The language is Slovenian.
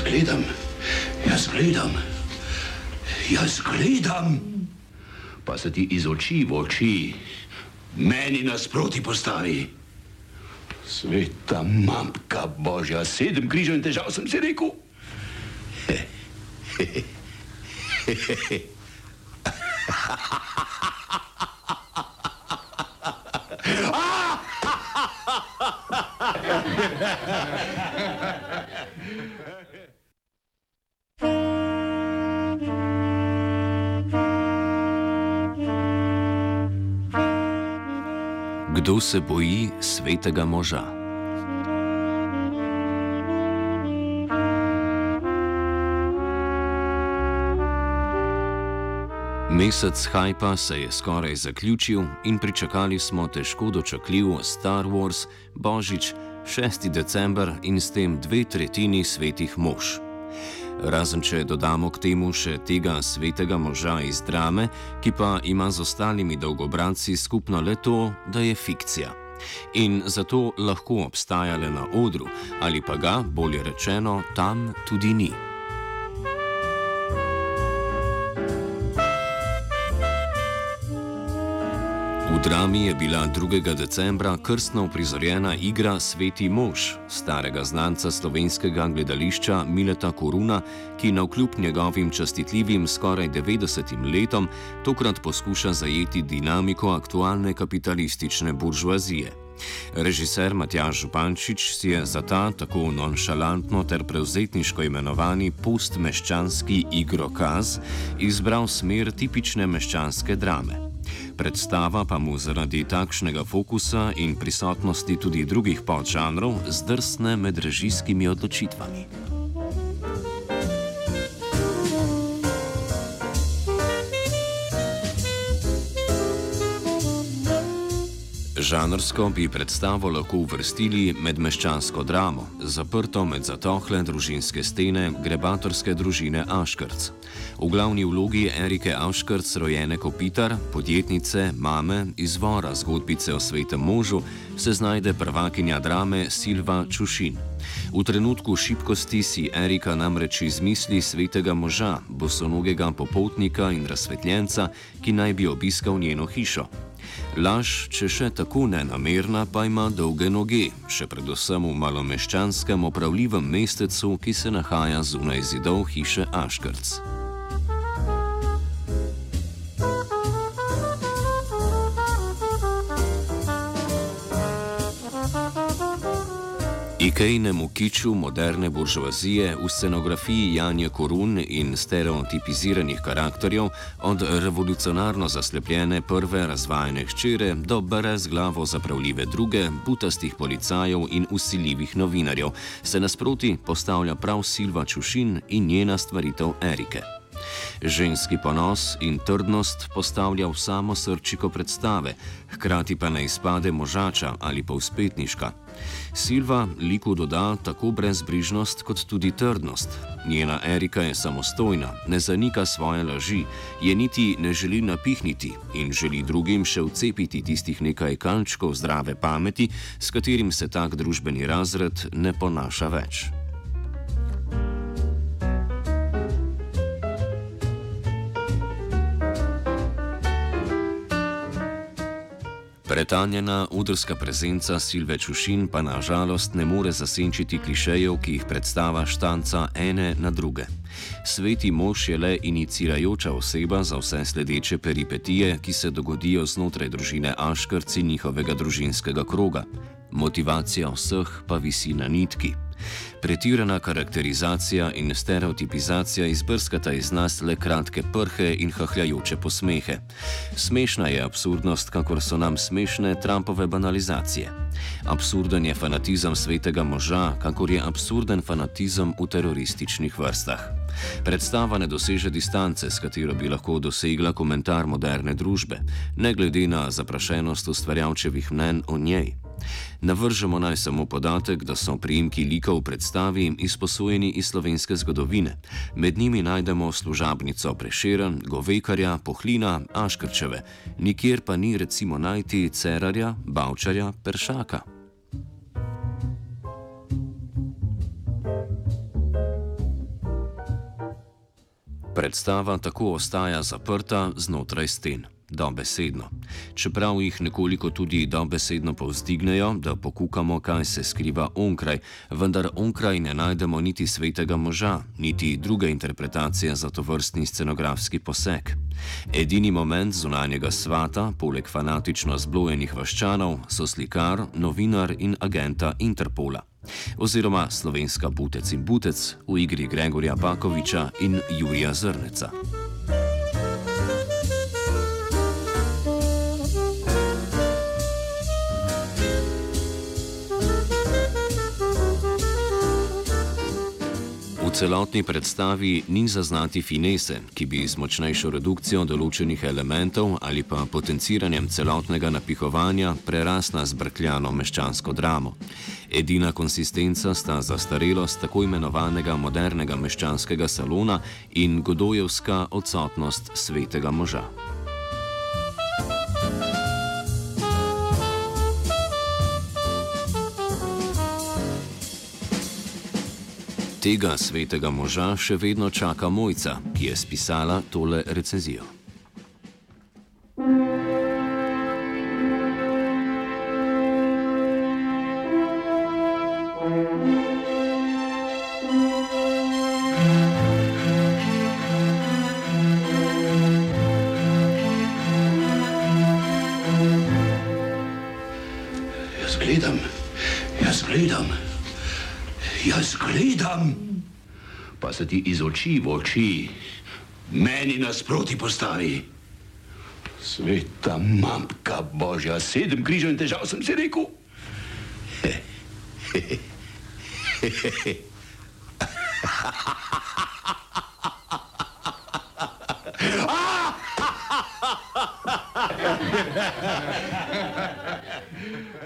Jaz gledam, pa se ti iz oči v oči meni nasproti postavi. Sveta matka Božja, 7 križev in težav sem si rekel. Kdo se boji svetega moža? Mesec hajpa se je skoraj zaključil in pričakali smo težko dočakljiv Star Wars, Božič, 6. december in s tem 2/3 svetih mož. Razen če dodamo k temu še tega svetega moža iz drame, ki pa ima z ostalimi dolgobranci skupno le to, da je fikcija. In zato lahko obstaja le na odru, ali pa ga, bolje rečeno, tam tudi ni. V drami je bila 2. decembra krstno uprizorjena igra Sveti mož, starega znanca slovenskega gledališča Mileta Koruna, ki navkljub njegovim častitljivim skoraj 90 letom tokrat poskuša zajeti dinamiko aktualne kapitalistične buržoazije. Režiser Matjaž Župančič si je za ta tako nonšalantno ter prevzetniško imenovani postmeščanski igrokaz izbral smer tipične meščanske drame. Predstava pa mu zaradi takšnega fokusa in prisotnosti tudi drugih podžanrov zdrsne med režijskimi odločitvami. Žanrsko bi predstavo lahko uvrstili med meščansko dramo, zaprto med zatohle družinske stene grebatorske družine Aškrc. V glavni vlogi Erike Aškrc, rojene Kopitar, podjetnice, mame, izvora zgodbice o svetem možu, se znajde prvakinja drame Silva Čušin. V trenutku šibkosti si Erika namreč izmisli svetega moža, bosonogega popotnika in razsvetljenca, ki naj bi obiskal njeno hišo. Laž, če še tako nenamerna, pa ima dolge noge, še predvsem v malomeščanskem opravljivem mestecu, ki se nahaja zunaj zidov hiše Aškrc. Ikejnemu kiču moderne buržoazije v scenografiji Janje Korun in stereotipiziranih karakterjev, od revolucionarno zaslepljene prve razvajene hčere do brezglavo zapravljive druge, butastih policajev in vsiljivih novinarjev, se nasproti postavlja prav Silva Čušin in njena stvaritev Erike. Ženski ponos in trdnost postavlja v samo srčiko predstave, hkrati pa ne izpade možača ali povzpetniška. Silva liku doda tako brezbrižnost kot tudi trdnost. Njena Erika je samostojna, ne zanika svoje laži, je niti ne želi napihniti in želi drugim še vcepiti tistih nekaj kančkov zdrave pameti, s katerim se tak družbeni razred ne ponaša več. Pretanjena udrska prezenca Silve Čušin pa na žalost ne more zasenčiti klišejev, ki jih predstava štanca ene na druge. Sveti mož je le inicirajoča oseba za vse sledeče peripetije, ki se dogodijo znotraj družine Aškrc in njihovega družinskega kroga. Motivacija vseh pa visi na nitki. Pretirana karakterizacija in stereotipizacija izbrskata iz nas le kratke prhe in hahljajoče posmehe. Smešna je absurdnost, kakor so nam smešne Trumpove banalizacije. Absurden je fanatizem svetega moža, kakor je absurden fanatizem v terorističnih vrstah. Predstava ne doseže distance, s katero bi lahko dosegla komentar moderne družbe, ne glede na zaprašenost ustvarjalčevih mnenj o njej. Navržemo naj samo podatek, da so priimki likov v predstavi izposojeni iz slovenske zgodovine. Med njimi najdemo služabnico Prešeren, Govejkarja, Pohlina, Aškrčeve. Nikjer pa ni recimo najti Cerarja, Bavčarja, Peršaka. Predstava tako ostaja zaprta znotraj sten, dobesedno. Čeprav jih nekoliko tudi dobesedno povzdignejo, da pokukamo, kaj se skriva onkraj, vendar onkraj ne najdemo niti svetega moža, niti druge interpretacije za tovrstni scenografski poseg. Edini moment zunanjega svata, poleg fanatično zblojenih vaščanov, so slikar, novinar in agenta Interpola. Oziroma slovenska Butec in Butec v igri Gregorja Bakoviča in Jurija Zrneca. V celotni predstavi ni zaznati finese, ki bi z močnejšo redukcijo določenih elementov ali pa potenciranjem celotnega napihovanja prerasla zbrkljano meščansko dramo. Edina konsistenca sta zastarelost tako imenovanega modernega meščanskega salona in Godojevska odsotnost svetega moža. Tega svetega moža še vedno čaka Mojca, ki je spisala tole recenzijo. Jaz gledam, pa se ti iz oči v oči meni nasproti postavi. Sveta matka Božja, 7 križev in težav, sem si rekel.